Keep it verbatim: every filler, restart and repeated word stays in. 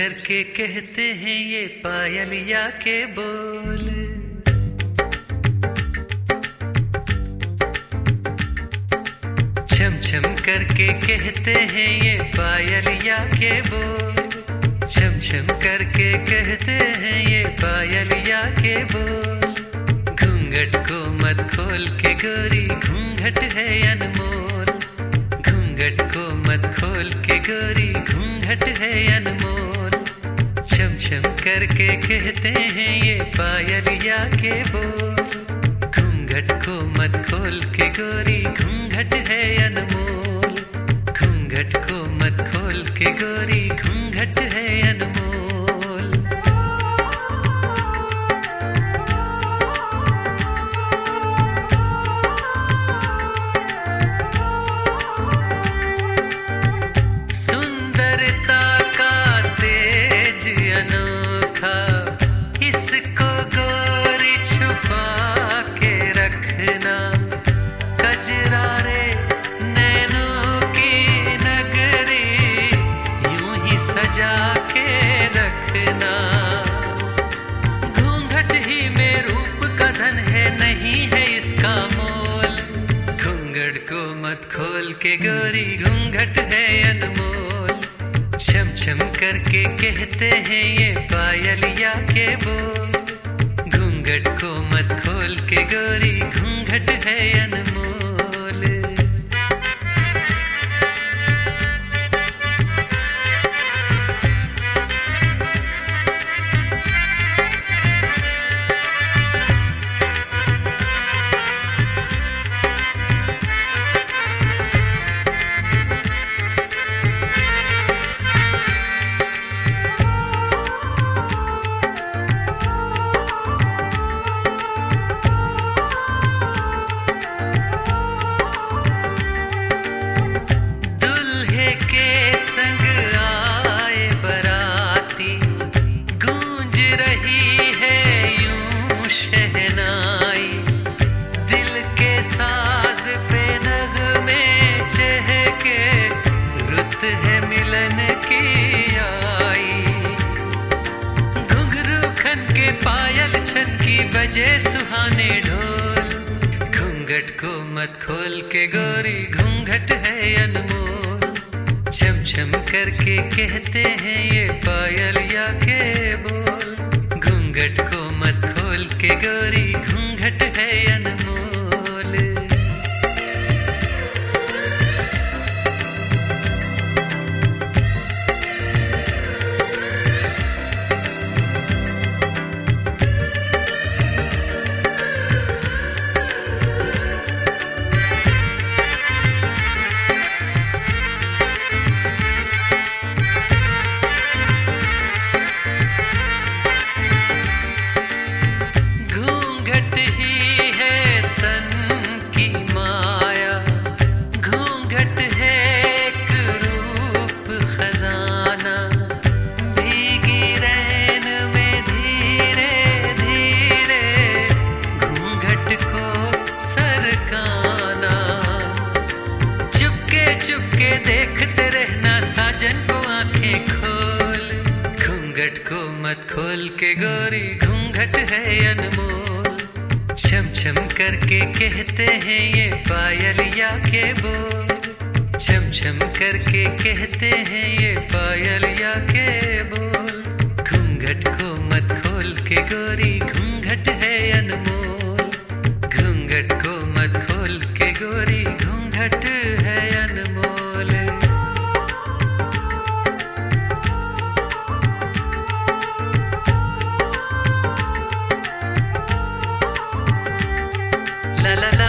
करके कहते हैं ये पायलिया के बोल। छम छम करके कहते हैं ये पायलिया के बोल। छम छम करके कहते हैं ये पायलिया के बोल। घूंघट को मत खोल के गोरी घूंघट है अनमोल। घूंघट को मत खोल के गोरी घूंघट है अनमोल। छम छम करके कहते हैं ये पायलिया के बोल। घूंघट को मत खोल के गोरी घूंघट है अनमोल। घूंघट को मत खोल के गोरी घूंघट है अनमोल। सजा के रखना घूंघट ही में रूप का धन है, नहीं है इसका मोल। घूंघट को मत खोल के गोरी घूंघट है अनमोल। छम छम करके कहते हैं ये पायलिया के बोल। घूंघट को मत खोल के गोरी घूंघट है अनमोल। संग आए बराती, गूंज रही है यूं शहनाई। दिल के साज पे नगमे चहके, रुत है मिलन की आई। घुंघरू खन के पायल छन की बजे सुहाने ढोल। घूंघट को मत खोल के गोरी घूंघट है अनमोल। छम छम करके कहते हैं ये पायलिया के बोल। घूंघट को मत खोल के गोरी घूंघट है अनमोल। चुपके देखते रहना साजन को आंखें खोल। घूंघट को मत खोल के गोरी घूंघट है अनमोल। छम छम करके कहते हैं ये पायलिया के बोल। छम छम करके कहते हैं ये पायलिया के बोल। घूंघट को मत खोल के गोरी घूंघट है अनमोल। घूंघट को मत खोल के गोरी घूंघट है अनमोल। La la la